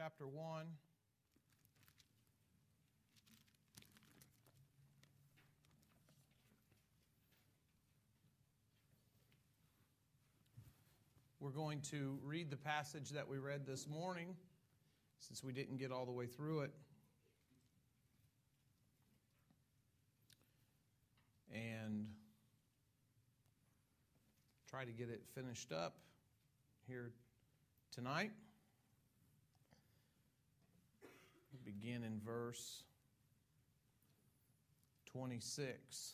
chapter 1. We're going to read the passage that we read this morning, since we didn't get all the way through it. And try to get it finished up here tonight. We'll begin in verse 26.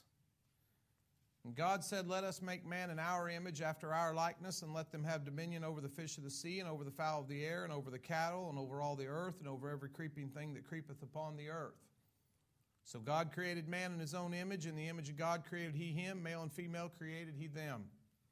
And God said, "Let us make man in our image, after our likeness, and let them have dominion over the fish of the sea, and over the fowl of the air, and over the cattle, and over all the earth, and over every creeping thing that creepeth upon the earth." So God created man in his own image. In the image of God created he him, male and female created he them.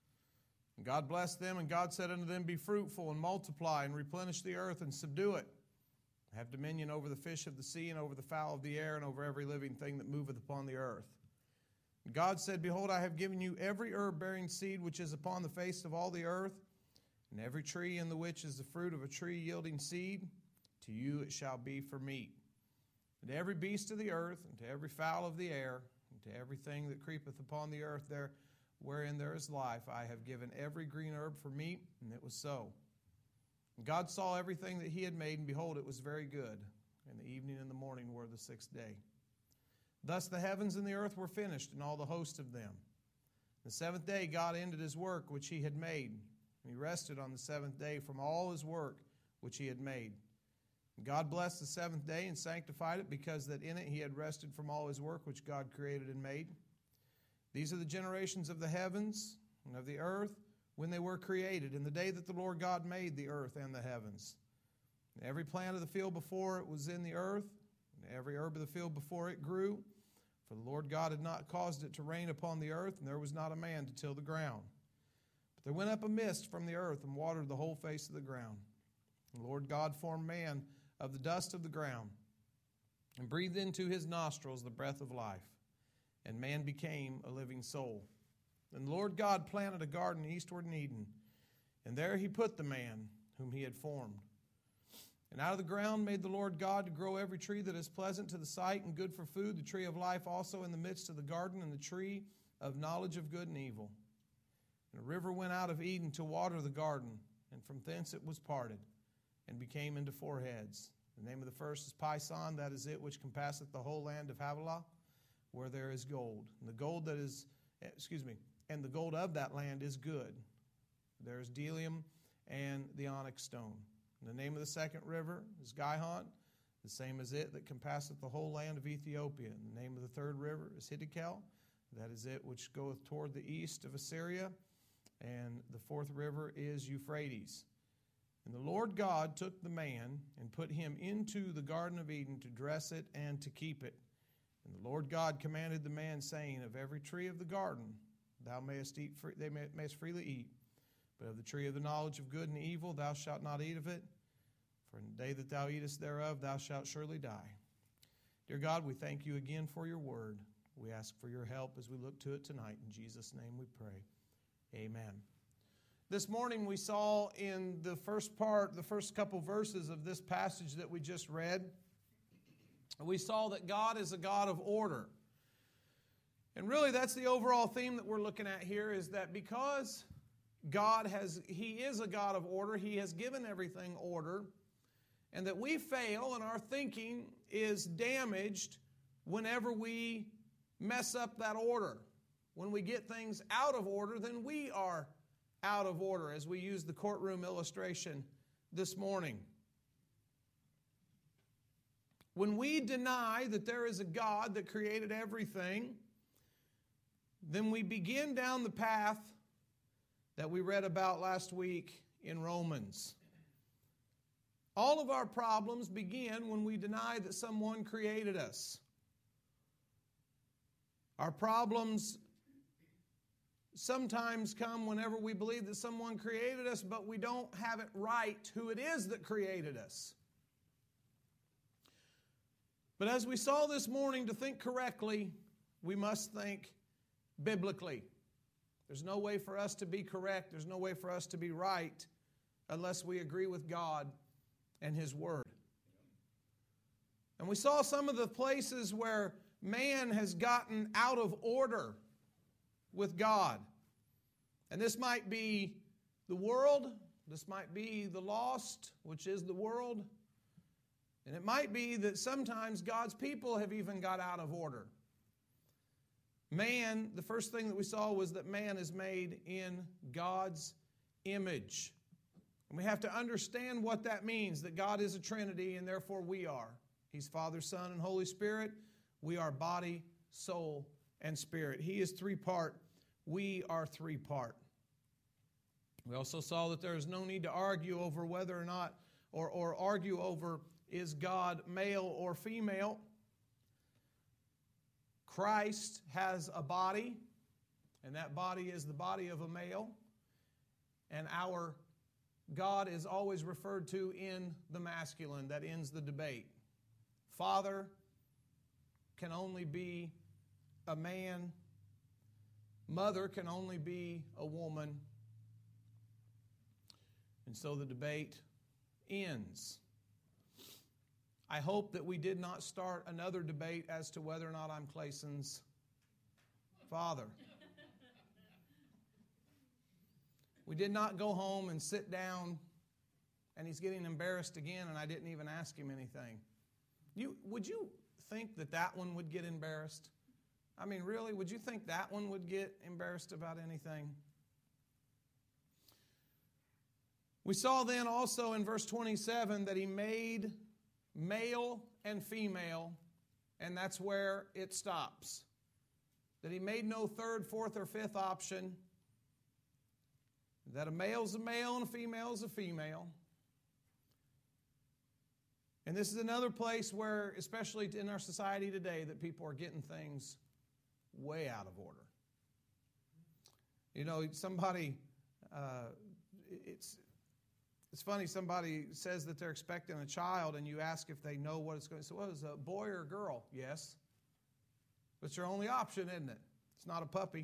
And God blessed them, and God said unto them, "Be fruitful, and multiply, and replenish the earth, and subdue it. Have dominion over the fish of the sea, and over the fowl of the air, and over every living thing that moveth upon the earth." And God said, "Behold, I have given you every herb bearing seed which is upon the face of all the earth, and every tree in the which is the fruit of a tree yielding seed, to you it shall be for meat. And to every beast of the earth, and to every fowl of the air, and to everything that creepeth upon the earth there, wherein there is life, I have given every green herb for meat," and it was so. And God saw everything that he had made, and behold, it was very good. And the evening and the morning were the sixth day. Thus the heavens and the earth were finished, and all the host of them. The seventh day God ended his work which he had made, and he rested on the seventh day from all his work which he had made. And God blessed the seventh day and sanctified it, because that in it he had rested from all his work which God created and made. These are the generations of the heavens and of the earth when they were created, in the day that the Lord God made the earth and the heavens. And every plant of the field before it was in the earth, and every herb of the field before it grew, for the Lord God had not caused it to rain upon the earth, and there was not a man to till the ground. But there went up a mist from the earth, and watered the whole face of the ground. And the Lord God formed man of the dust of the ground, and breathed into his nostrils the breath of life, and man became a living soul. And the Lord God planted a garden eastward in Eden, and there he put the man whom he had formed. And out of the ground made the Lord God to grow every tree that is pleasant to the sight and good for food, the tree of life also in the midst of the garden, and the tree of knowledge of good and evil. And a river went out of Eden to water the garden, and from thence it was parted, and became into four heads. The name of the first is Pison, that is it which compasseth the whole land of Havilah, where there is gold. And the gold and the gold of that land is good. There is bdellium and the onyx stone. And the name of the second river is Gihon, the same as it that compasseth the whole land of Ethiopia. And the name of the third river is Hiddekel, that is it which goeth toward the east of Assyria. And the fourth river is Euphrates. And the Lord God took the man and put him into the Garden of Eden to dress it and to keep it. And the Lord God commanded the man, saying, "Of every tree of the garden thou mayest freely eat, but of the tree of the knowledge of good and evil thou shalt not eat of it, for in the day that thou eatest thereof thou shalt surely die." Dear God, we thank you again for your word. We ask for your help as we look to it tonight. In Jesus' name we pray. Amen. This morning we saw in the first couple verses of this passage that we just read, we saw that God is a God of order. And really that's the overall theme that we're looking at here, is that because He is a God of order, He has given everything order, and that we fail and our thinking is damaged whenever we mess up that order. When we get things out of order, then we are out of order, as we use the courtroom illustration this morning. When we deny that there is a God that created everything, then we begin down the path that we read about last week in Romans. All of our problems begin when we deny that someone created us. Our problems sometimes come whenever we believe that someone created us, but we don't have it right who it is that created us. But as we saw this morning, to think correctly, we must think biblically. There's no way for us to be correct, there's no way for us to be right unless we agree with God and His Word. we saw some of the places where man has gotten out of order with God. And this might be the world. This might be the lost, which is the world. And it might be that sometimes God's people have even got out of order. Man, the first thing that we saw was that man is made in God's image. And we have to understand what that means, that God is a Trinity and therefore we are. He's Father, Son, and Holy Spirit. We are body, soul, and spirit. He is three-part. We are three-part. We also saw that there is no need to argue over whether or not, or argue over is God male or female. Christ has a body, and that body is the body of a male. And our God is always referred to in the masculine. That ends the debate. Father can only be a man. Mother can only be a woman. And so the debate ends. I hope that we did not start another debate as to whether or not I'm Clayson's father. We did not go home and sit down and he's getting embarrassed again and I didn't even ask him anything. Would you think that one would get embarrassed? I mean, really, would you think that one would get embarrassed about anything? We saw then also in verse 27 that he made male and female, and that's where it stops. That he made no third, fourth, or fifth option. That a male's a male and a female's a female. And this is another place where, especially in our society today, that people are getting things way out of order. You know, somebody, it's funny, somebody says that they're expecting a child and you ask if they know what it's going to say. Well, is it a boy or a girl? Yes. It's your only option, isn't it? It's not a puppy.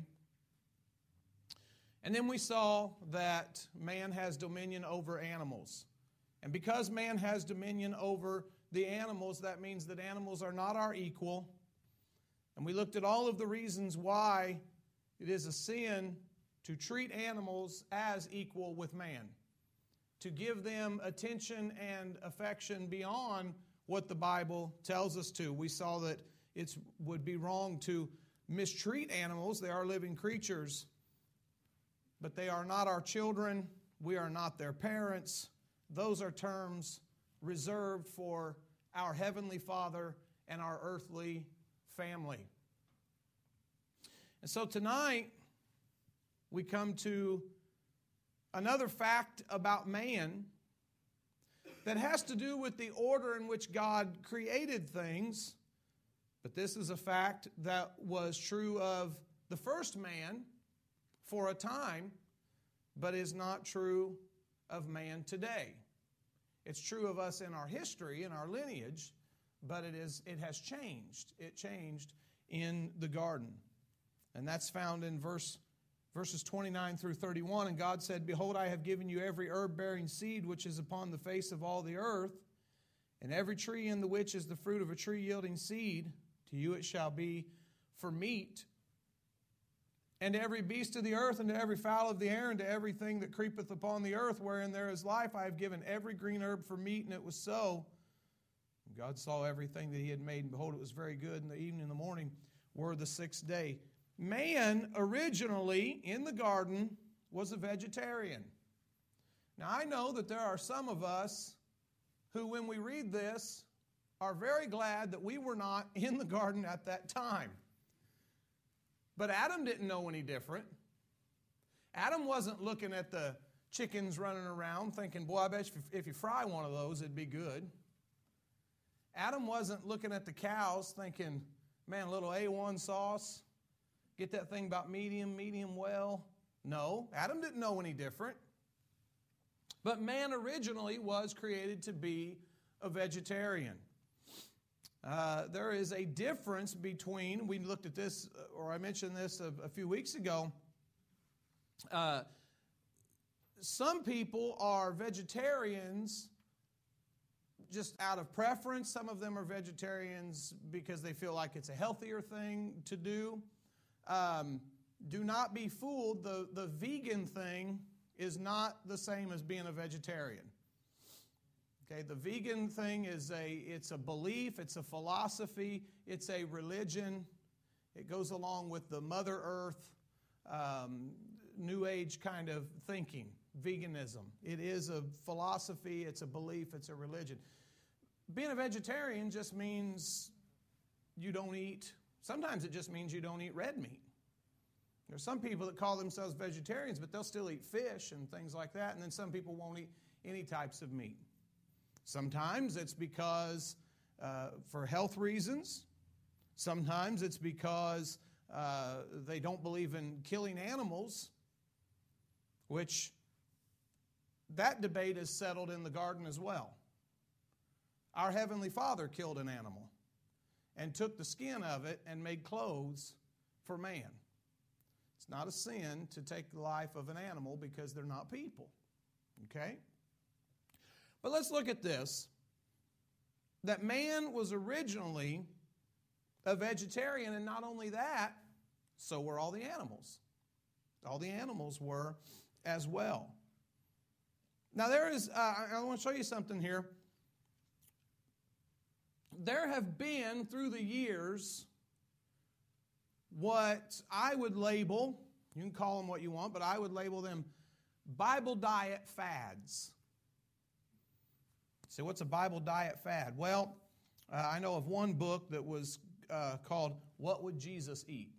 And then we saw that man has dominion over animals. And because man has dominion over the animals, that means that animals are not our equal. And we looked at all of the reasons why it is a sin to treat animals as equal with man, to give them attention and affection beyond what the Bible tells us to. We saw that it would be wrong to mistreat animals. They are living creatures, but they are not our children. We are not their parents. Those are terms reserved for our Heavenly Father and our earthly family. And so tonight, we come to another fact about man that has to do with the order in which God created things. But this is a fact that was true of the first man for a time, but is not true of man today. It's true of us in our history, in our lineage, but it has changed. It changed in the garden. And that's found in verses 29 through 31. And God said, "Behold, I have given you every herb-bearing seed which is upon the face of all the earth, and every tree in the which is the fruit of a tree yielding seed. To you it shall be for meat. And to every beast of the earth, and to every fowl of the air, and to everything that creepeth upon the earth, wherein there is life, I have given every green herb for meat." And it was so. And God saw everything that he had made, and behold, it was very good. And the evening and the morning were the sixth day. Man, originally, in the garden, was a vegetarian. Now, I know that there are some of us who, when we read this, are very glad that we were not in the garden at that time. But Adam didn't know any different. Adam wasn't looking at the chickens running around thinking, boy, I bet if you fry one of those, it'd be good. Adam wasn't looking at the cows thinking, man, a little A1 sauce, get that thing about medium well. No, Adam didn't know any different. But man originally was created to be a vegetarian. There is a difference between, we looked at this, or I mentioned this a few weeks ago. Some people are vegetarians just out of preference. Some of them are vegetarians because they feel like it's a healthier thing to do. Do not be fooled. The vegan thing is not the same as being a vegetarian. Okay, the vegan thing it's a belief, it's a philosophy, it's a religion. It goes along with the Mother Earth, New Age kind of thinking, veganism. It is a philosophy, it's a belief, it's a religion. Being a vegetarian just means you don't eat, sometimes it just means you don't eat red meat. There's some people that call themselves vegetarians, but they'll still eat fish and things like that, and then some people won't eat any types of meat. Sometimes it's because for health reasons. Sometimes it's because they don't believe in killing animals, which that debate is settled in the garden as well. Our Heavenly Father killed an animal and took the skin of it and made clothes for man. It's not a sin to take the life of an animal because they're not people. Okay? But let's look at this. That man was originally a vegetarian, and not only that, so were all the animals. All the animals were as well. Now there is, I want to show you something here. There have been, through the years, what I would label, you can call them what you want, but I would label them Bible diet fads. So what's a Bible diet fad? Well, I know of one book that was called What Would Jesus Eat?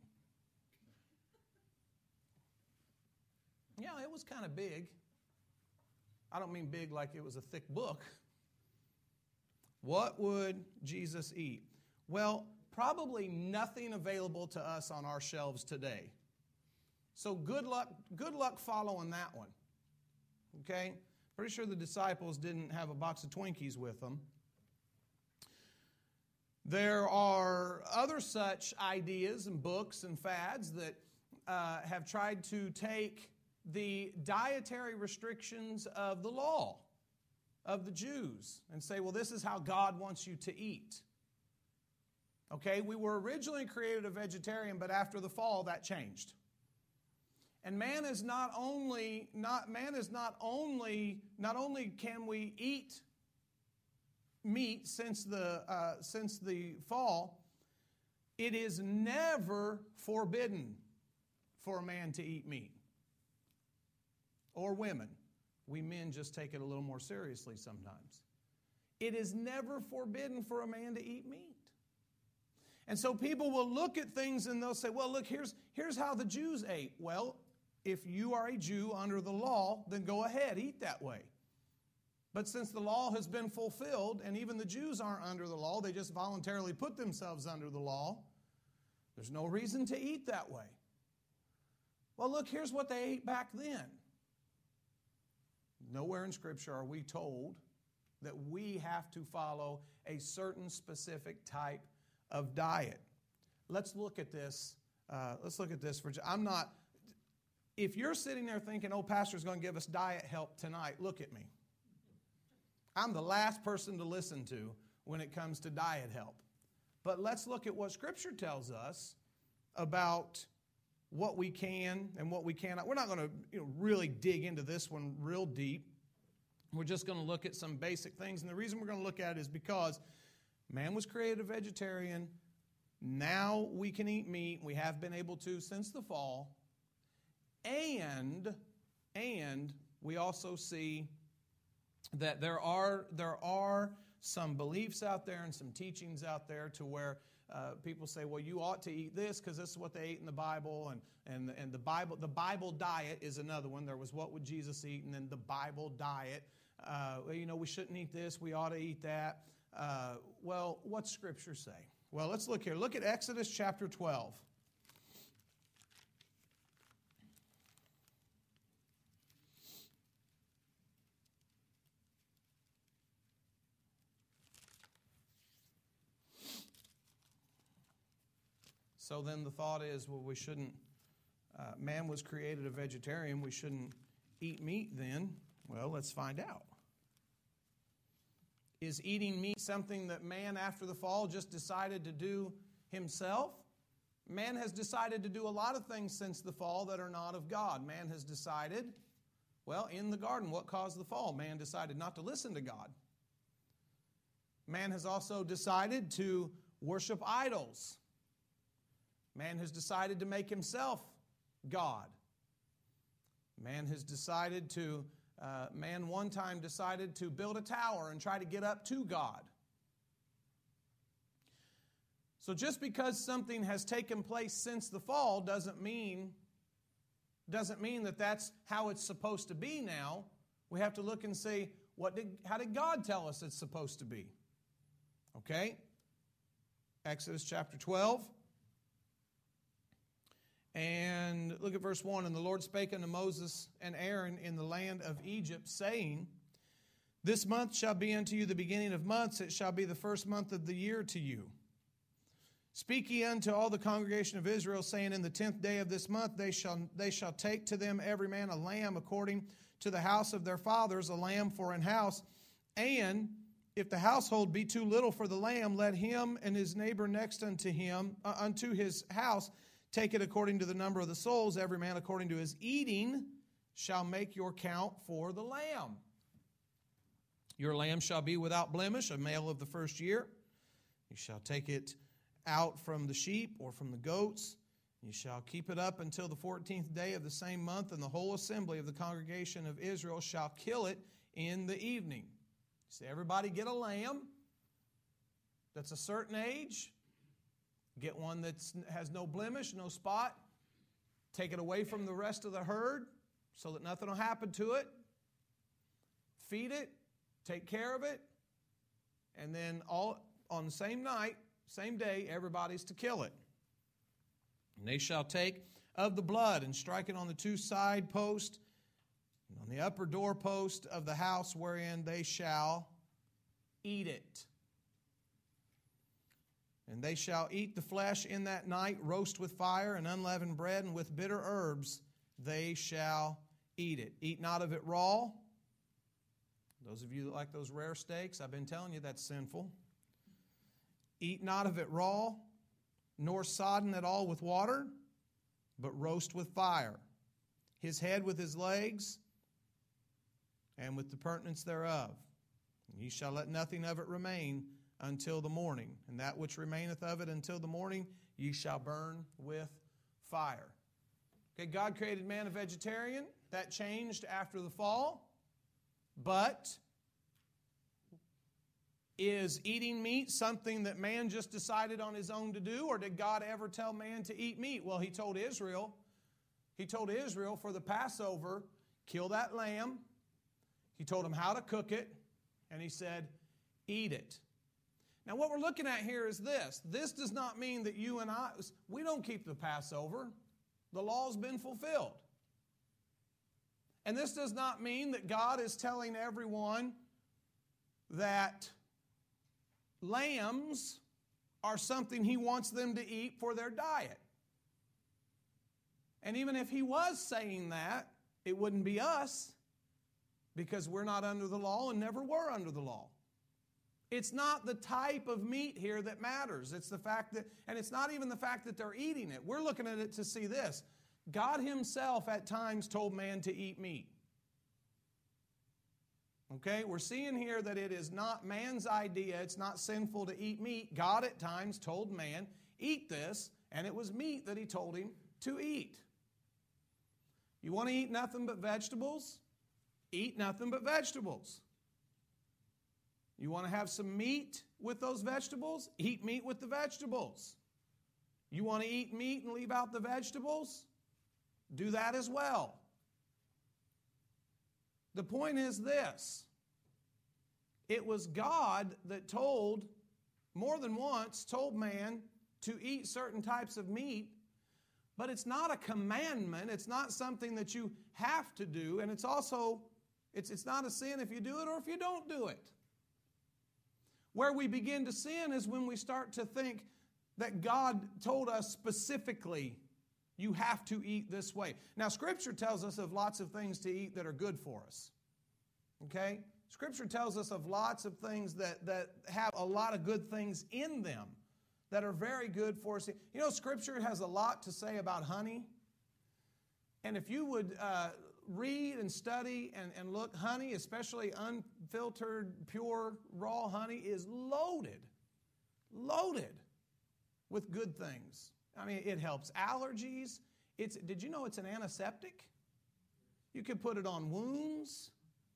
Yeah, it was kind of big. I don't mean big like it was a thick book. What would Jesus eat? Well, probably nothing available to us on our shelves today. So good luck following that one. Okay? Pretty sure the disciples didn't have a box of Twinkies with them. There are other such ideas and books and fads that have tried to take the dietary restrictions of the law of the Jews and say, well, this is how God wants you to eat. Okay, we were originally created a vegetarian, but after the fall, that changed. And not only can we eat meat since the fall, it is never forbidden for a man to eat meat. Or women. We men just take it a little more seriously sometimes. It is never forbidden for a man to eat meat. And so people will look at things and they'll say, well, look, here's how the Jews ate. Well, if you are a Jew under the law, then go ahead, eat that way. But since the law has been fulfilled, and even the Jews aren't under the law, they just voluntarily put themselves under the law, there's no reason to eat that way. Well, look, here's what they ate back then. Nowhere in Scripture are we told that we have to follow a certain specific type of diet. Let's look at this. If you're sitting there thinking, oh, pastor's going to give us diet help tonight, look at me. I'm the last person to listen to when it comes to diet help. But let's look at what Scripture tells us about what we can and what we cannot. We're not going to really dig into this one real deep. We're just going to look at some basic things. And the reason we're going to look at it is because man was created a vegetarian. Now we can eat meat. We have been able to since the fall. And we also see that there are some beliefs out there and some teachings out there to where people say, well, you ought to eat this because this is what they ate in the Bible, and the Bible diet is another one. There was what would Jesus eat, and then the Bible diet. We shouldn't eat this, we ought to eat that. Well, what's Scripture say? Well, let's look here. Look at Exodus chapter 12. So then the thought is, well, we shouldn't, man was created a vegetarian, we shouldn't eat meat then. Well, let's find out. Is eating meat something that man after the fall just decided to do himself? Man has decided to do a lot of things since the fall that are not of God. Man has decided, well, in the garden, what caused the fall? Man decided not to listen to God. Man has also decided to worship idols. Man has decided to make himself God. Man has decided to, man one time decided to build a tower and try to get up to God. So just because something has taken place since the fall doesn't mean that that's how it's supposed to be now. We have to look and see, how did God tell us it's supposed to be? Okay? Exodus chapter 12. And look at verse 1. And the Lord spake unto Moses and Aaron in the land of Egypt, saying, This month shall be unto you the beginning of months. It shall be the first month of the year to you. Speak ye unto all the congregation of Israel, saying, In the 10th day of this month they shall take to them every man a lamb according to the house of their fathers, a lamb for an house. And if the household be too little for the lamb, let him and his neighbor next unto him, unto his house, take it according to the number of the souls. Every man according to his eating shall make your count for the lamb. Your lamb shall be without blemish, a male of the first year. You shall take it out from the sheep or from the goats. You shall keep it up until the 14th day of the same month, and the whole assembly of the congregation of Israel shall kill it in the evening. So everybody get a lamb that's a certain age. Get one that has no blemish, no spot. Take it away from the rest of the herd so that nothing will happen to it. Feed it, take care of it, and then all on the same night, same day, everybody's to kill it. And they shall take of the blood and strike it on the two side posts, and on the upper doorpost of the house wherein they shall eat it. And they shall eat the flesh in that night, roast with fire and unleavened bread, and with bitter herbs they shall eat it. Eat not of it raw. Those of you that like those rare steaks, I've been telling you that's sinful. Eat not of it raw, nor sodden at all with water, but roast with fire. His head with his legs, and with the purtenance thereof. And ye shall let nothing of it remain until the morning. And that which remaineth of it until the morning, ye shall burn with fire. Okay, God created man a vegetarian. That changed after the fall. But is eating meat something that man just decided on his own to do? Or did God ever tell man to eat meat? Well, He told Israel for the Passover, kill that lamb. He told them how to cook it. And He said, eat it. Now what we're looking at here is this. This does not mean that you and I, we don't keep the Passover. The law's been fulfilled. And this does not mean that God is telling everyone that lambs are something He wants them to eat for their diet. And even if He was saying that, it wouldn't be us, because we're not under the law and never were under the law. It's not the type of meat here that matters. It's the fact that, and it's not even the fact that they're eating it. We're looking at it to see this. God Himself at times told man to eat meat. Okay, we're seeing here that it is not man's idea. It's not sinful to eat meat. God at times told man, eat this, and it was meat that He told him to eat. You want to eat nothing but vegetables? Eat nothing but vegetables. You want to have some meat with those vegetables? Eat meat with the vegetables. You want to eat meat and leave out the vegetables? Do that as well. The point is this. It was God that more than once, told man to eat certain types of meat, but it's not a commandment. It's not something that you have to do, and it's also, it's not a sin if you do it or if you don't do it. Where we begin to sin is when we start to think that God told us specifically, you have to eat this way. Now, Scripture tells us of lots of things to eat that are good for us. Okay? Scripture tells us of lots of things that have a lot of good things in them that are very good for us. You know, Scripture has a lot to say about honey. And if you would read and study and look, honey, especially unfiltered, pure, raw honey, is loaded with good things. I mean, it helps allergies. Did you know it's an antiseptic? You can put it on wounds.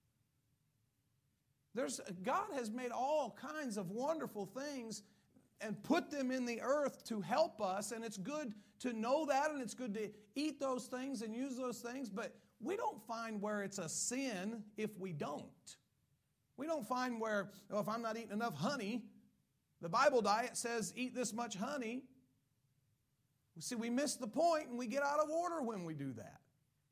God has made all kinds of wonderful things and put them in the earth to help us, and it's good to know that, and it's good to eat those things and use those things, but we don't find where it's a sin if we don't. We don't find where, if I'm not eating enough honey, the Bible diet says eat this much honey. See, we miss the point and we get out of order when we do that.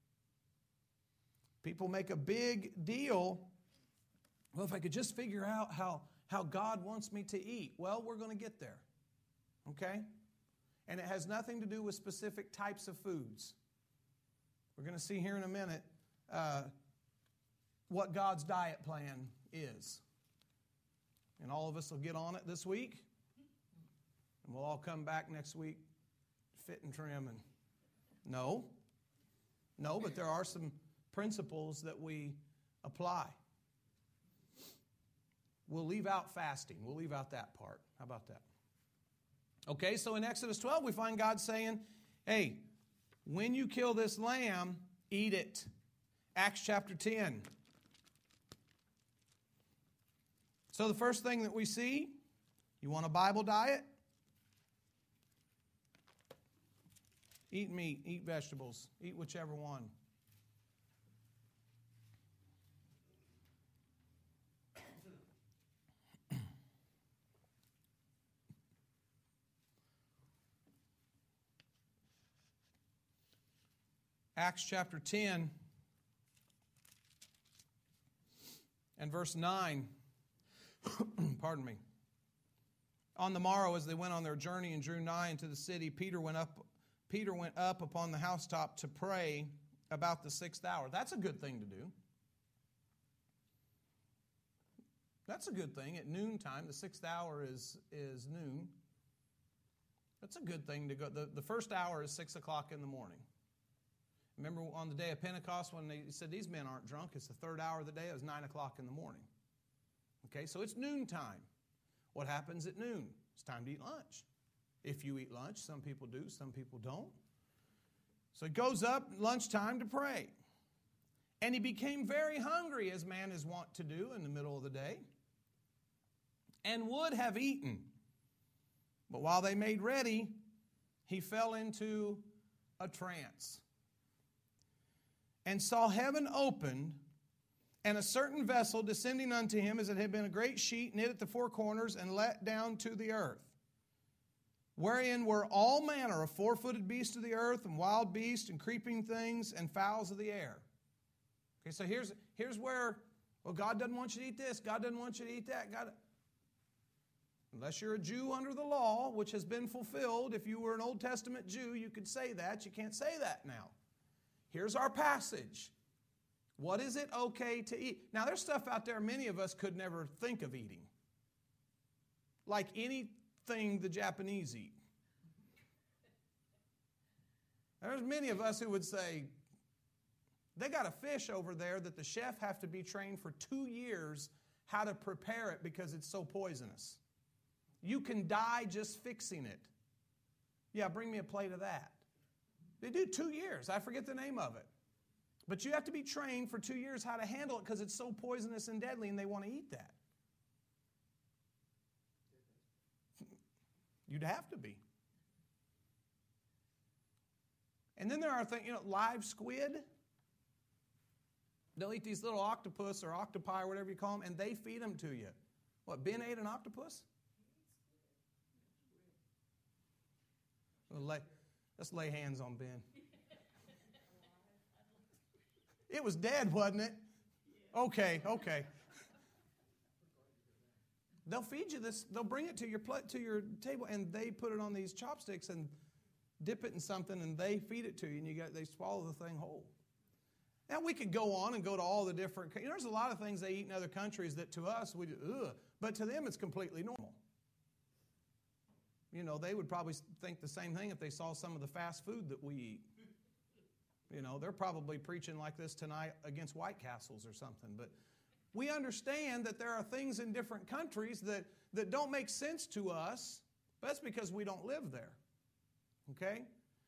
People make a big deal. Well, if I could just figure out how God wants me to eat. Well, we're going to get there. Okay? And it has nothing to do with specific types of foods. We're going to see here in a minute what God's diet plan is. And all of us will get on it this week. And we'll all come back next week fit and trim. And no, but there are some principles that we apply. We'll leave out fasting. We'll leave out that part. How about that? Okay, so in Exodus 12, we find God saying, hey, when you kill this lamb, eat it. Acts chapter 10. So the first thing that we see, you want a Bible diet? Eat meat, eat vegetables, eat whichever one. Acts chapter 10 and verse 9. Pardon me. On the morrow, as they went on their journey and drew nigh into the city, Peter went up upon the housetop to pray about the 6th hour. That's a good thing to do. That's a good thing. At noontime, the 6th hour is noon. That's a good thing to go. The first hour is 6 o'clock in the morning. Remember on the day of Pentecost when they said these men aren't drunk, it's the 3rd hour of the day, it was 9 o'clock in the morning. Okay, so it's noontime. What happens at noon? It's time to eat lunch. If you eat lunch, some people do, some people don't. So he goes up lunchtime to pray. And he became very hungry, as man is wont to do in the middle of the day, and would have eaten. But while they made ready, he fell into a trance, and saw heaven opened, and a certain vessel descending unto him, as it had been a great sheet knit at the 4 corners and let down to the earth, wherein were all manner of 4-footed beasts of the earth, and wild beasts, and creeping things, and fowls of the air. Okay, so here's where, well, God doesn't want you to eat this, God doesn't want you to eat that. Unless you're a Jew under the law, which has been fulfilled. If you were an Old Testament Jew, you could say that. You can't say that now. Here's our passage. What is it okay to eat? Now, there's stuff out there many of us could never think of eating. Like anything the Japanese eat. There's many of us who would say, they got a fish over there that the chef have to be trained for 2 years how to prepare it because it's so poisonous. You can die just fixing it. Yeah, bring me a plate of that. They do 2 years. I forget the name of it. But you have to be trained for 2 years how to handle it because it's so poisonous and deadly and they want to eat that. You'd have to be. And then there are things, live squid. They'll eat these little octopus or octopi or whatever you call them, and they feed them to you. What, Ben ate an octopus? Let's lay hands on Ben. It was dead, wasn't it? Okay. They'll feed you this. They'll bring it to your table, and they put it on these chopsticks and dip it in something, and they feed it to you, and they swallow the thing whole. Now, we could go on and go to all the different, there's a lot of things they eat in other countries that to us, we do, ugh, but to them it's completely normal. They would probably think the same thing if they saw some of the fast food that we eat. They're probably preaching like this tonight against White Castles or something. But we understand that there are things in different countries that don't make sense to us, but that's because we don't live there. Okay?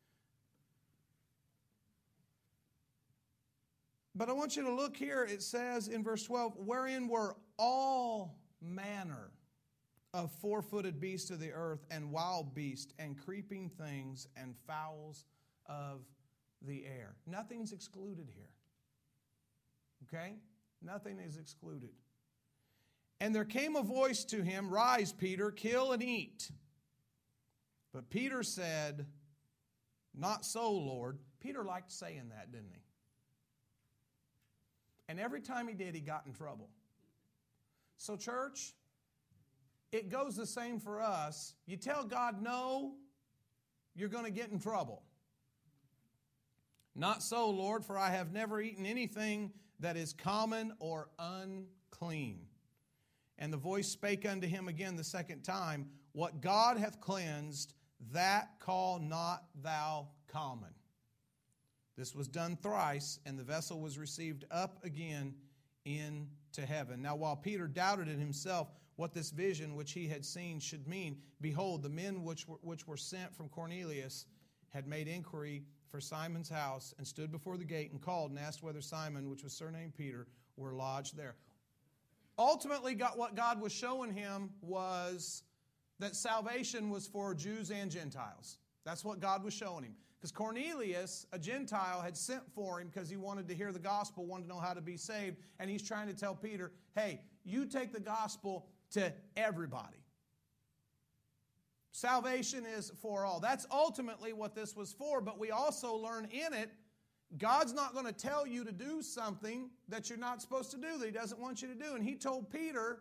But I want you to look here. It says in verse 12, wherein were all manner of four-footed beasts of the earth, and wild beasts, and creeping things, and fowls of the air. Nothing's excluded here. Okay? Nothing is excluded. And there came a voice to him, rise, Peter, kill and eat. But Peter said, not so, Lord. Peter liked saying that, didn't he? And every time he did, he got in trouble. So, church, it goes the same for us. You tell God no, you're going to get in trouble. Not so, Lord, for I have never eaten anything that is common or unclean. And the voice spake unto him again the second time, what God hath cleansed, that call not thou common. This was done thrice, and the vessel was received up again into heaven. Now, while Peter doubted in himself what this vision which he had seen should mean, behold, the men which were sent from Cornelius had made inquiry for Simon's house, and stood before the gate, and called and asked whether Simon, which was surnamed Peter, were lodged there. Ultimately, what God was showing him was that salvation was for Jews and Gentiles. That's what God was showing him. Because Cornelius, a Gentile, had sent for him because he wanted to hear the gospel, wanted to know how to be saved, and he's trying to tell Peter, hey, you take the gospel to everybody. Salvation is for all. That's ultimately what this was for, but we also learn in it, God's not going to tell you to do something that you're not supposed to do, that He doesn't want you to do. And He told Peter,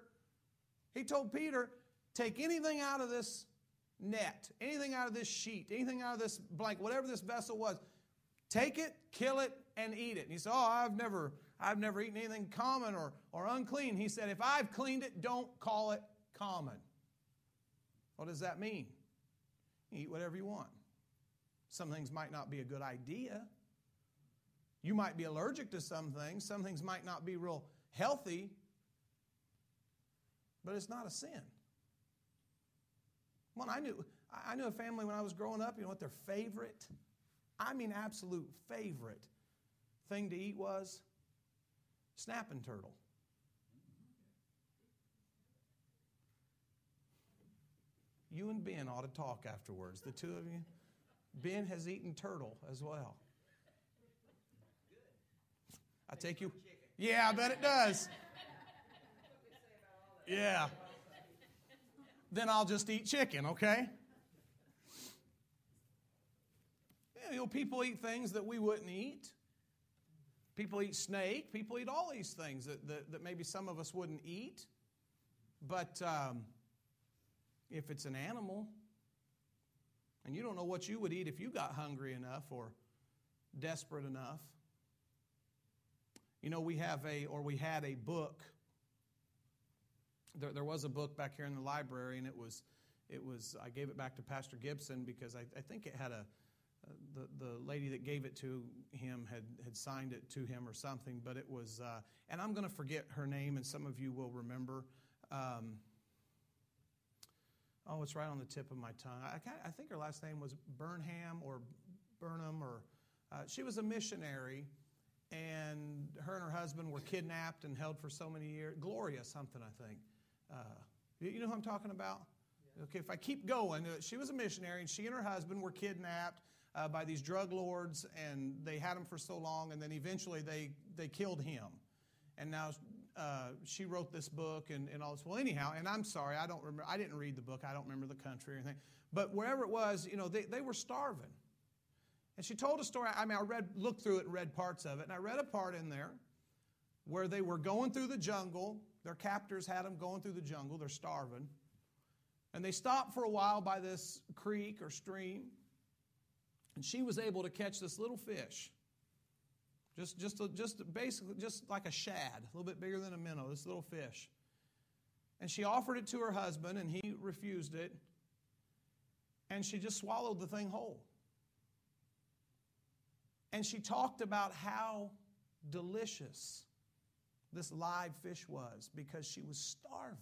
take anything out of this net, anything out of this sheet, anything out of this blanket, whatever this vessel was, take it, kill it, and eat it. And he said, I've never eaten anything common or unclean. He said, if I've cleaned it, don't call it common. What does that mean? You eat whatever you want. Some things might not be a good idea. You might be allergic to some things. Some things might not be real healthy. But it's not a sin. Well, I knew a family when I was growing up, you know what their favorite, absolute favorite thing to eat was? Snapping turtle. You and Ben ought to talk afterwards, the two of you. Ben has eaten turtle as well. I take you. Yeah, I bet it does. Yeah. Then I'll just eat chicken, okay? People eat things that we wouldn't eat. People eat snake. People eat all these things that maybe some of us wouldn't eat. But if it's an animal, and you don't know what you would eat if you got hungry enough or desperate enough. We had a book. There was a book back here in the library, and it was. I gave it back to Pastor Gibson because I think it had the lady that gave it to him had signed it to him or something. But it was, and I'm going to forget her name, and some of you will remember. It's right on the tip of my tongue. I think her last name was Burnham or Burnham, or she was a missionary, and her husband were kidnapped and held for so many years. Gloria something, I think. You know who I'm talking about? Yeah. Okay, if I keep going, she was a missionary, and she and her husband were kidnapped by these drug lords, and they had him for so long, and then eventually they killed him. And now she wrote this book and all this. Well, anyhow, and I'm sorry, I don't remember. I didn't read the book. I don't remember the country or anything. But wherever it was, they were starving. And she told a story. I looked through it and read parts of it. And I read a part in there where they were going through the jungle. Their captors had them going through the jungle. They're starving. And they stopped for a while by this creek or stream. And she was able to catch this little fish. Just basically, just like a shad, a little bit bigger than a minnow, this little fish. And she offered it to her husband, and he refused it. And she just swallowed the thing whole. And she talked about how delicious this live fish was because she was starving.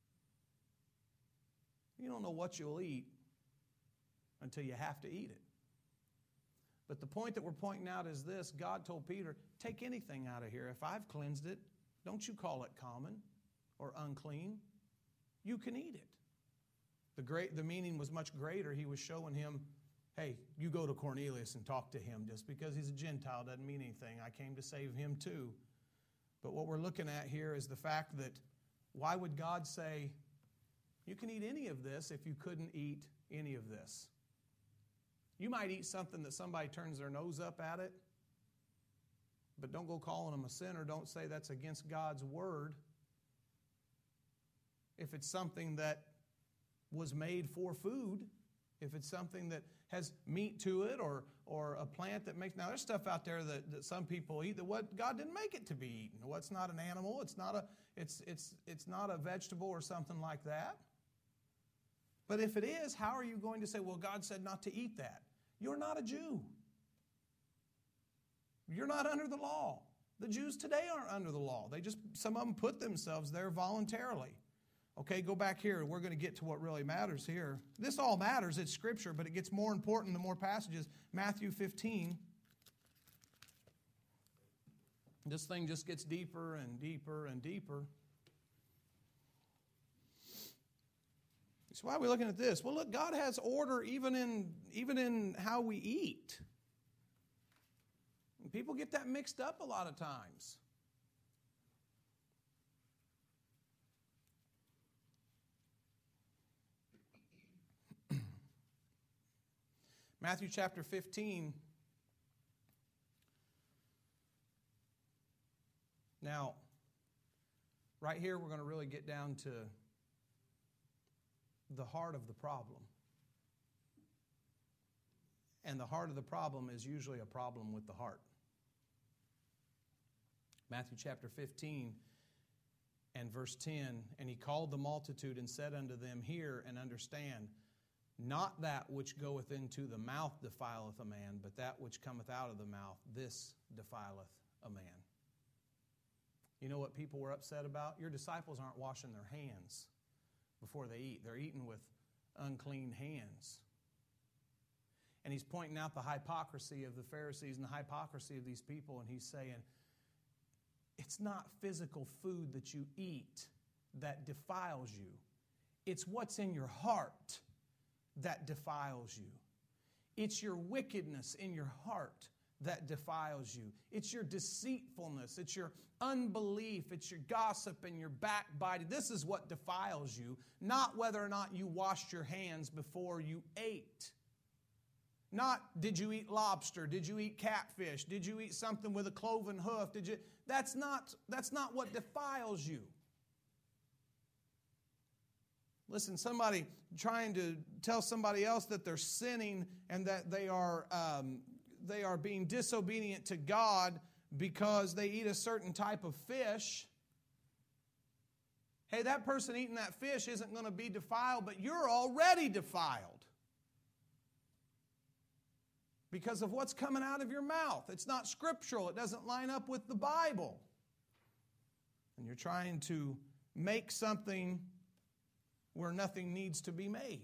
You don't know what you'll eat until you have to eat it. But the point that we're pointing out is this. God told Peter, take anything out of here. If I've cleansed it, don't you call it common or unclean. You can eat it. The meaning was much greater. He was showing him, hey, you go to Cornelius and talk to him. Just because he's a Gentile doesn't mean anything. I came to save him too. But what we're looking at here is the fact that why would God say, you can eat any of this if you couldn't eat any of this? You might eat something that somebody turns their nose up at it, but don't go calling them a sinner. Don't say that's against God's word. If it's something that was made for food, if it's something that has meat to it or a plant that makes... Now, there's stuff out there that some people eat that what God didn't make it to be eaten. Well, it's not an animal. It's not a vegetable or something like that. But if it is, how are you going to say, well, God said not to eat that? You're not a Jew. You're not under the law. The Jews today aren't under the law. Some of them put themselves there voluntarily. Okay, go back here. We're going to get to what really matters here. This all matters. It's Scripture, but it gets more important the more passages. Matthew 15. This thing just gets deeper and deeper and deeper. So why are we looking at this? Well, look, God has order even in how we eat. And people get that mixed up a lot of times. Matthew chapter 15. Now, right here we're going to really get down to the heart of the problem. And the heart of the problem is usually a problem with the heart. Matthew chapter 15 and verse 10, and he called the multitude and said unto them, hear and understand, not that which goeth into the mouth defileth a man, but that which cometh out of the mouth, this defileth a man. You know what people were upset about? Your disciples aren't washing their hands before they eat. They're eating with unclean hands. And he's pointing out the hypocrisy of the Pharisees and the hypocrisy of these people, and he's saying, it's not physical food that you eat that defiles you. It's what's in your heart that defiles you. It's your wickedness in your heart that defiles you. It's your deceitfulness. It's your unbelief. It's your gossip and your backbiting. This is what defiles you, not whether or not you washed your hands before you ate. Not, did you eat lobster? Did you eat catfish? Did you eat something with a cloven hoof? That's not what defiles you. Listen, somebody trying to tell somebody else that they're sinning and that they are being disobedient to God because they eat a certain type of fish. Hey, that person eating that fish isn't going to be defiled, but you're already defiled because of what's coming out of your mouth. It's not scriptural. It doesn't line up with the Bible. And you're trying to make something where nothing needs to be made.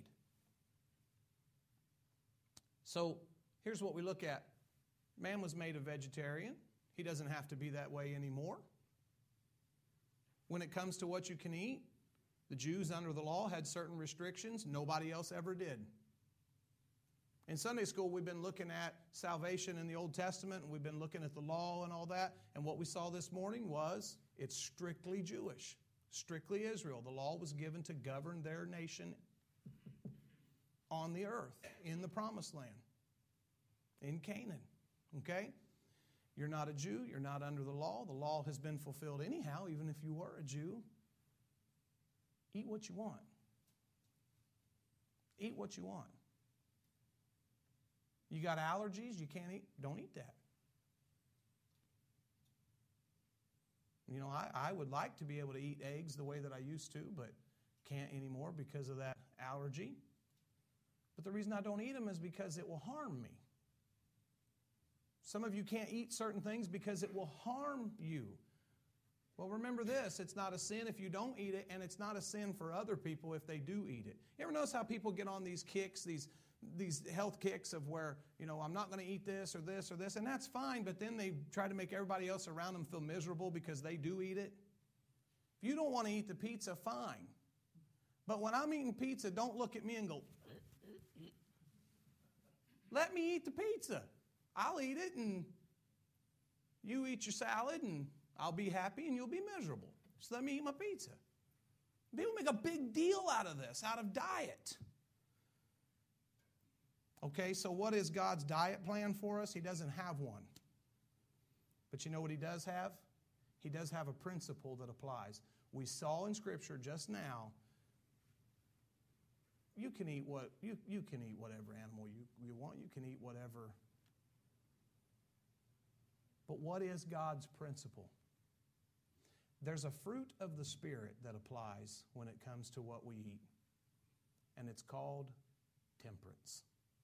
So here's what we look at. Man was made a vegetarian. He doesn't have to be that way anymore. When it comes to what you can eat, the Jews under the law had certain restrictions. Nobody else ever did. In Sunday school, we've been looking at salvation in the Old Testament, and we've been looking at the law and all that. And what we saw this morning was it's strictly Jewish, strictly Israel. The law was given to govern their nation on the earth, in the promised land, in Canaan. Okay? You're not a Jew. You're not under the law. The law has been fulfilled anyhow, even if you were a Jew. Eat what you want. Eat what you want. You got allergies, you can't eat, don't eat that. You know, I would like to be able to eat eggs the way that I used to, but can't anymore because of that allergy. But the reason I don't eat them is because it will harm me. Some of you can't eat certain things because it will harm you. Well, remember this, it's not a sin if you don't eat it, and it's not a sin for other people if they do eat it. You ever notice how people get on these kicks, these health kicks of where, you know, I'm not going to eat this or this or this, and that's fine, but then they try to make everybody else around them feel miserable because they do eat it? If you don't want to eat the pizza, fine. But when I'm eating pizza, don't look at me and go, let me eat the pizza. I'll eat it, and you eat your salad, and I'll be happy, and you'll be miserable. Just let me eat my pizza. People make a big deal out of this, out of diet. Okay, so what is God's diet plan for us? He doesn't have one. But you know what He does have? He does have a principle that applies. We saw in Scripture just now, you can eat whatever animal you want. You can eat whatever. But what is God's principle? There's a fruit of the Spirit that applies when it comes to what we eat, and it's called temperance.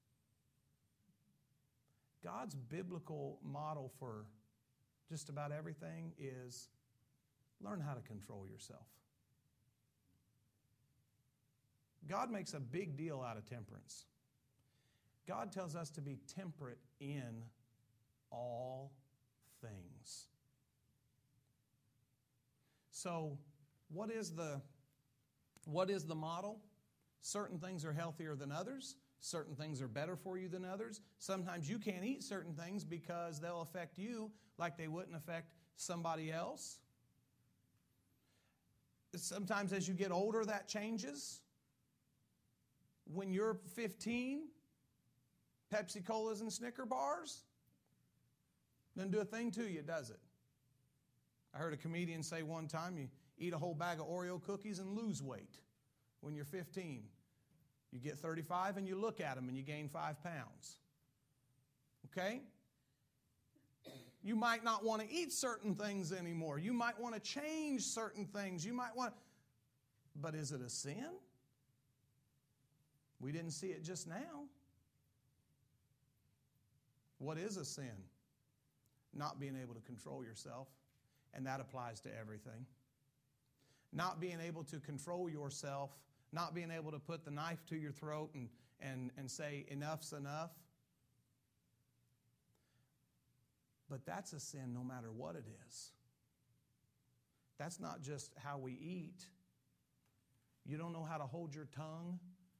God's biblical model for just about everything is learn how to control yourself. God makes a big deal out of temperance. God tells us to be temperate in all things. So, what is the model? Certain things are healthier than others. Certain things are better for you than others. Sometimes you can't eat certain things because they'll affect you like they wouldn't affect somebody else. Sometimes as you get older, that changes. When you're 15, Pepsi Colas and Snicker bars doesn't do a thing to you, does it? I heard a comedian say one time, you eat a whole bag of Oreo cookies and lose weight when you're 15. You get 35 and you look at them and you gain 5 pounds. Okay? You might not want to eat certain things anymore. You might want to change certain things. You might want, but is it a sin? We didn't see it just now. What is a sin? Not being able to control yourself. And that applies to everything. Not being able to control yourself, not being able to put the knife to your throat and say, enough's enough. But that's a sin no matter what it is. That's not just how we eat. You don't know how to hold your tongue.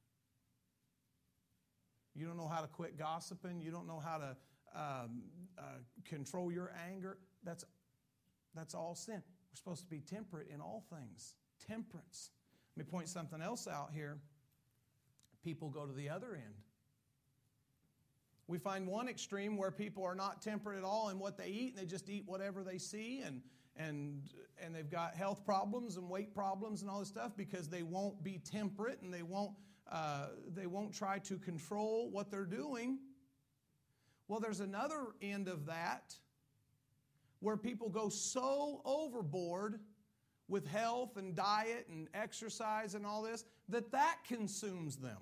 You don't know how to quit gossiping. You don't know how to control your anger. That's all sin. We're supposed to be temperate in all things. Temperance. Let me point something else out here. People go to the other end. We find one extreme where people are not temperate at all in what they eat, and they just eat whatever they see, and they've got health problems and weight problems and all this stuff because they won't be temperate and they won't try to control what they're doing. Well, there's another end of that where people go so overboard with health and diet and exercise and all this that consumes them.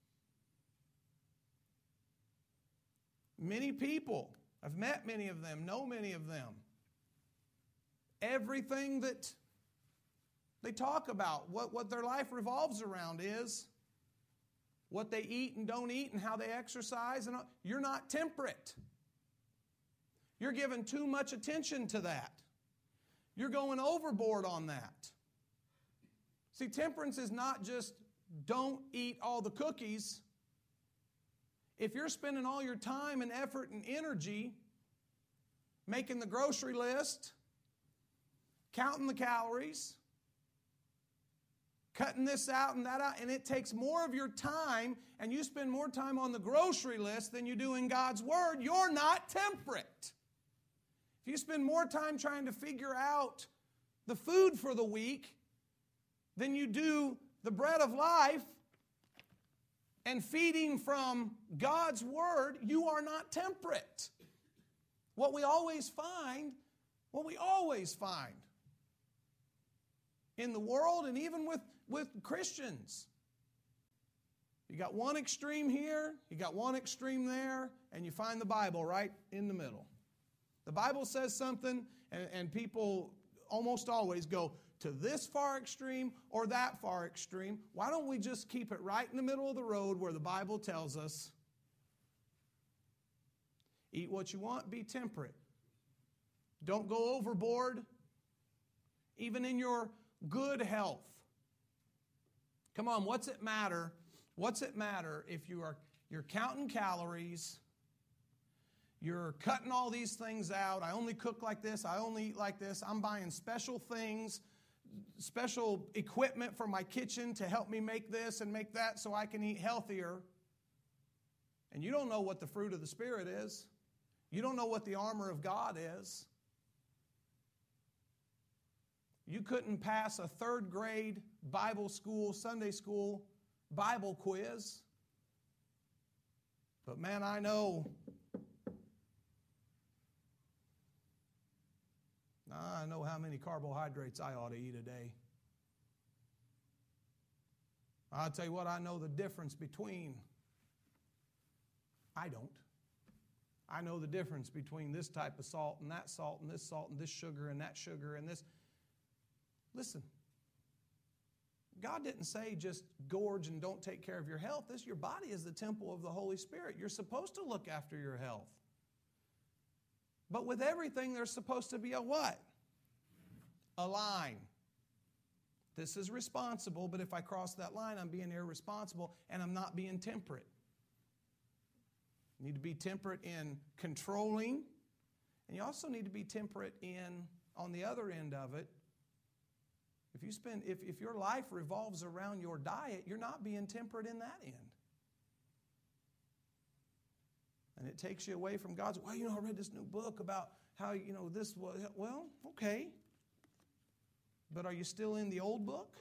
Many people, I've met many of them, know many of them. Everything that they talk about, what their life revolves around is what they eat and don't eat and how they exercise. And all. You're not temperate. You're giving too much attention to that. You're going overboard on that. See, temperance is not just don't eat all the cookies. If you're spending all your time and effort and energy making the grocery list, counting the calories, cutting this out and that out, and it takes more of your time, and you spend more time on the grocery list than you do in God's Word, you're not temperate. If you spend more time trying to figure out the food for the week than you do the bread of life and feeding from God's Word, you are not temperate. What we always find in the world and even with Christians. You got one extreme here, you got one extreme there, and you find the Bible right in the middle. The Bible says something, and people almost always go to this far extreme or that far extreme. Why don't we just keep it right in the middle of the road where the Bible tells us, eat what you want, be temperate. Don't go overboard, even in your good health. Come on, what's it matter? What's it matter if you're counting calories, you're cutting all these things out, I only cook like this, I only eat like this, I'm buying special things, special equipment for my kitchen to help me make this and make that so I can eat healthier. And you don't know what the fruit of the Spirit is. You don't know what the armor of God is. You couldn't pass a third grade Bible school, Sunday school Bible quiz. But man, I know how many carbohydrates I ought to eat a day. I'll tell you what, I know the difference between, I know the difference between this type of salt and that salt and this salt and this sugar and that sugar and this. Listen, God didn't say just gorge and don't take care of your health. Your body is the temple of the Holy Spirit. You're supposed to look after your health. But with everything, there's supposed to be a what? A line. This is responsible, but if I cross that line, I'm being irresponsible and I'm not being temperate. You need to be temperate in controlling, and you also need to be temperate on the other end of it. If your life revolves around your diet, you're not being temperate in that end. And it takes you away from God's, I read this new book about how, this was, well, okay. But are you still in the old book?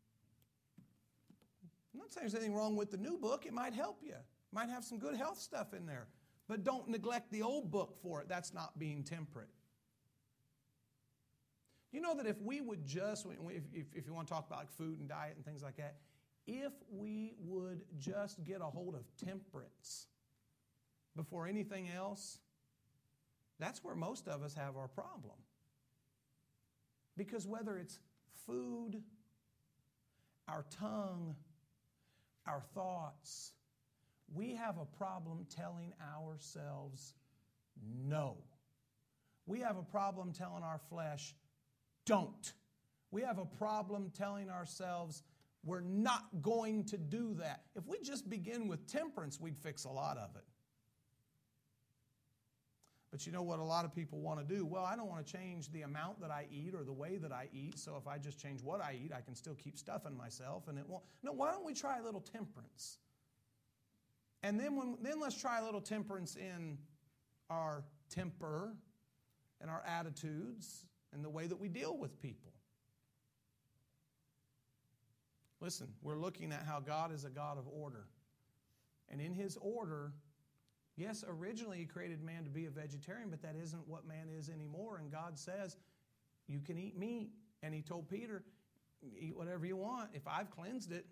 I'm not saying there's anything wrong with the new book. It might help you. It might have some good health stuff in there. But don't neglect the old book for it. That's not being temperate. You know that if we would just, if you want to talk about like food and diet and things like that, if we would just get a hold of temperance before anything else, that's where most of us have our problem. Because whether it's food, our tongue, our thoughts, we have a problem telling ourselves no. We have a problem telling our flesh, don't. We have a problem telling ourselves we're not going to do that. If we just begin with temperance, we'd fix a lot of it. But you know what a lot of people want to do? Well, I don't want to change the amount that I eat or the way that I eat, so if I just change what I eat, I can still keep stuffing myself and it won't. No, why don't we try a little temperance? And then let's try a little temperance in our temper and our attitudes and the way that we deal with people. Listen, we're looking at how God is a God of order. And in His order, yes, originally He created man to be a vegetarian, but that isn't what man is anymore. And God says, you can eat meat. And He told Peter, eat whatever you want. If I've cleansed it,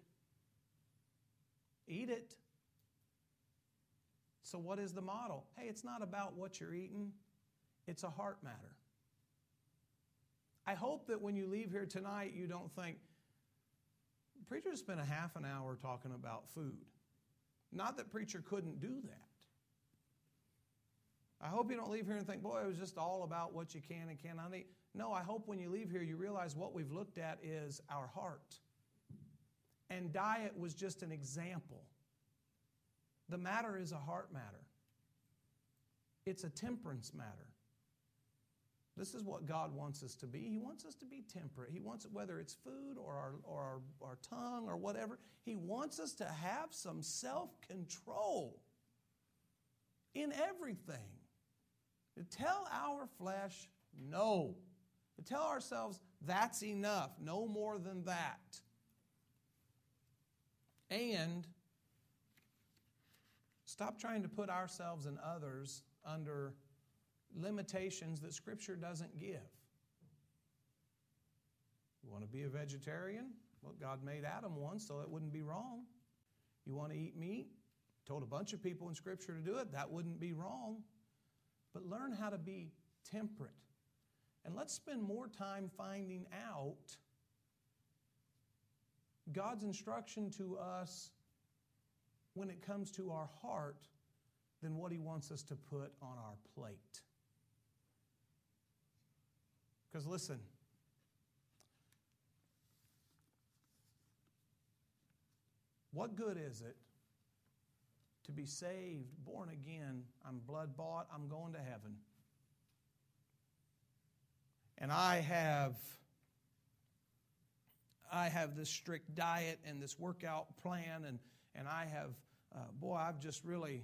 eat it. So what is the model? Hey, it's not about what you're eating. It's a heart matter. I hope that when you leave here tonight, you don't think, preacher spent a half an hour talking about food. Not that preacher couldn't do that. I hope you don't leave here and think, boy, it was just all about what you can and cannot eat. No, I hope when you leave here, you realize what we've looked at is our heart. And diet was just an example. The matter is a heart matter. It's a temperance matter. This is what God wants us to be. He wants us to be temperate. He wants, whether it's food or our tongue or whatever, He wants us to have some self-control in everything. To tell our flesh no. To tell ourselves that's enough, no more than that. And stop trying to put ourselves and others under limitations that Scripture doesn't give. You want to be a vegetarian? Well, God made Adam one, so it wouldn't be wrong. You want to eat meat? Told a bunch of people in Scripture to do it. That wouldn't be wrong. But learn how to be temperate. And let's spend more time finding out God's instruction to us when it comes to our heart than what He wants us to put on our plate. Because listen, what good is it to be saved, born again, I'm blood bought, I'm going to heaven, and I have this strict diet and this workout plan, and I have, I've just really,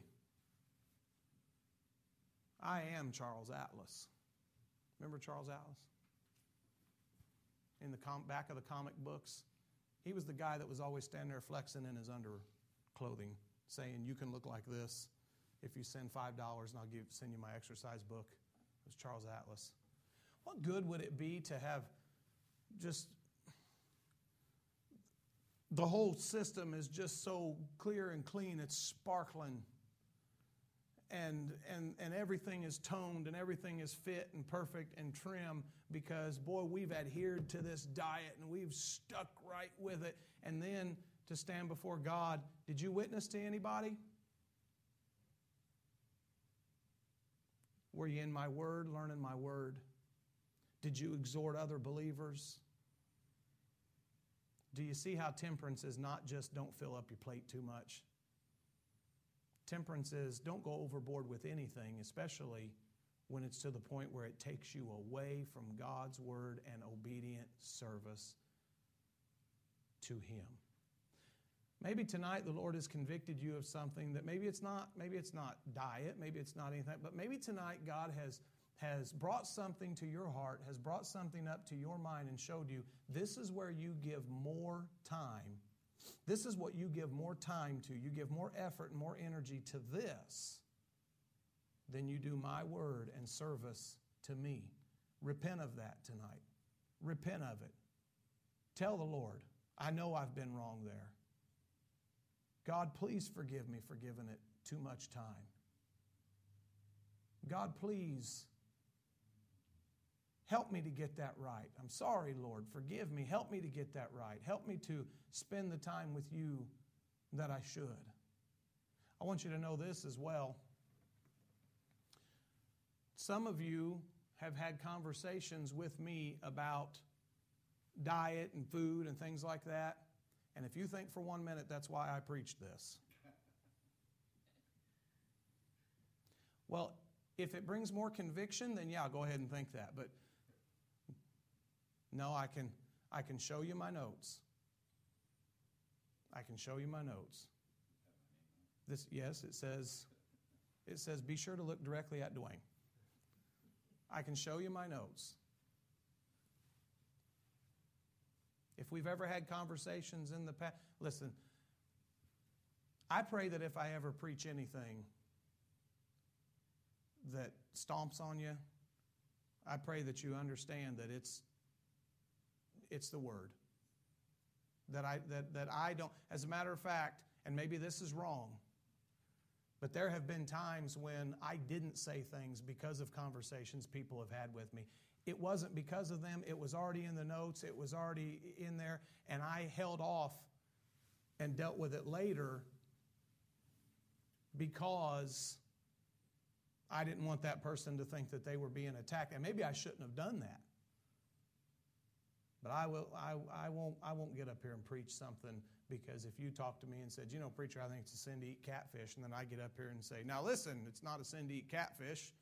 I am Charles Atlas. Remember Charles Atlas? In the back of the comic books? He was the guy that was always standing there flexing in his underclothing, saying, you can look like this if you send $5 and I'll send you my exercise book. It was Charles Atlas. What good would it be to have just the whole system is just so clear and clean, it's sparkling, and everything is toned and everything is fit and perfect and trim because, boy, we've adhered to this diet and we've stuck right with it. And then to stand before God, did you witness to anybody? Were you in my word, learning my word? Did you exhort other believers? Do you see how temperance is not just don't fill up your plate too much? Temperance is don't go overboard with anything, especially when it's to the point where it takes you away from God's word and obedient service to Him. Maybe tonight the Lord has convicted you of something that maybe it's not diet, maybe it's not anything, but maybe tonight God has brought something to your heart, has brought something up to your mind and showed you this is where you give more time. This is what you give more time to. You give more effort and more energy to this than you do my word and service to me. Repent of that tonight. Repent of it. Tell the Lord, I know I've been wrong there. God, please forgive me for giving it too much time. God, please help me to get that right. I'm sorry, Lord. Forgive me. Help me to get that right. Help me to spend the time with you that I should. I want you to know this as well. Some of you have had conversations with me about diet and food and things like that. And if you think for 1 minute that's why I preached this. Well, if it brings more conviction, then yeah, go ahead and think that. But no, I can show you my notes. I can show you my notes. Yes, it says be sure to look directly at Dwayne. I can show you my notes. If we've ever had conversations in the past, listen, I pray that if I ever preach anything that stomps on you, I pray that you understand that it's the Word. That I don't, as a matter of fact, and maybe this is wrong, but there have been times when I didn't say things because of conversations people have had with me. It wasn't because of them. It was already in the notes. It was already in there, and I held off and dealt with it later because I didn't want that person to think that they were being attacked, and maybe I shouldn't have done that. But I won't get up here and preach something because if you talk to me and said, preacher, I think it's a sin to eat catfish, and then I get up here and say, now listen, it's not a sin to eat catfish.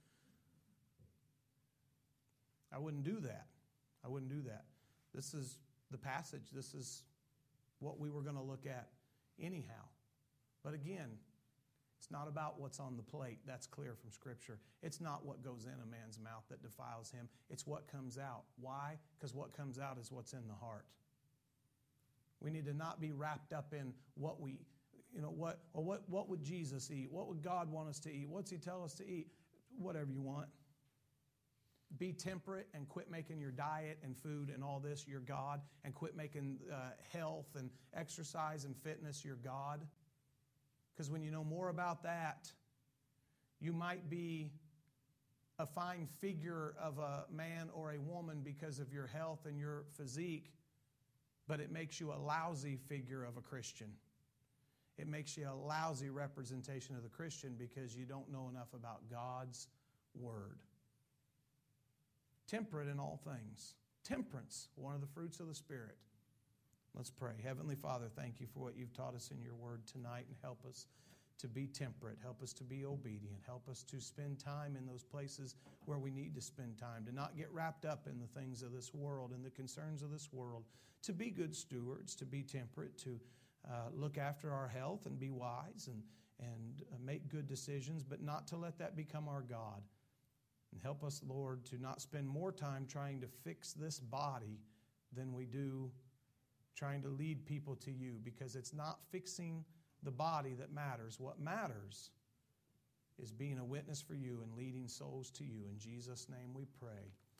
I wouldn't do that. I wouldn't do that. This is the passage. This is what we were going to look at anyhow. But again, it's not about what's on the plate. That's clear from Scripture. It's not what goes in a man's mouth that defiles him. It's what comes out. Why? Because what comes out is what's in the heart. We need to not be wrapped up in what would Jesus eat? What would God want us to eat? What's He tell us to eat? Whatever you want. be temperate and quit making your diet and food and all this your God, and quit making health and exercise and fitness your God. Because when you know more about that, you might be a fine figure of a man or a woman because of your health and your physique, but it makes you a lousy figure of a Christian. It makes you a lousy representation of the Christian because you don't know enough about God's Word. Temperate in all things. Temperance, one of the fruits of the Spirit. Let's pray. Heavenly Father, thank you for what you've taught us in your Word tonight, and help us to be temperate. Help us to be obedient. Help us to spend time in those places where we need to spend time, to not get wrapped up in the things of this world and the concerns of this world, to be good stewards, to be temperate, to look after our health and be wise and make good decisions, but not to let that become our God. And help us, Lord, to not spend more time trying to fix this body than we do trying to lead people to you, because it's not fixing the body that matters. What matters is being a witness for you and leading souls to you. In Jesus' name we pray.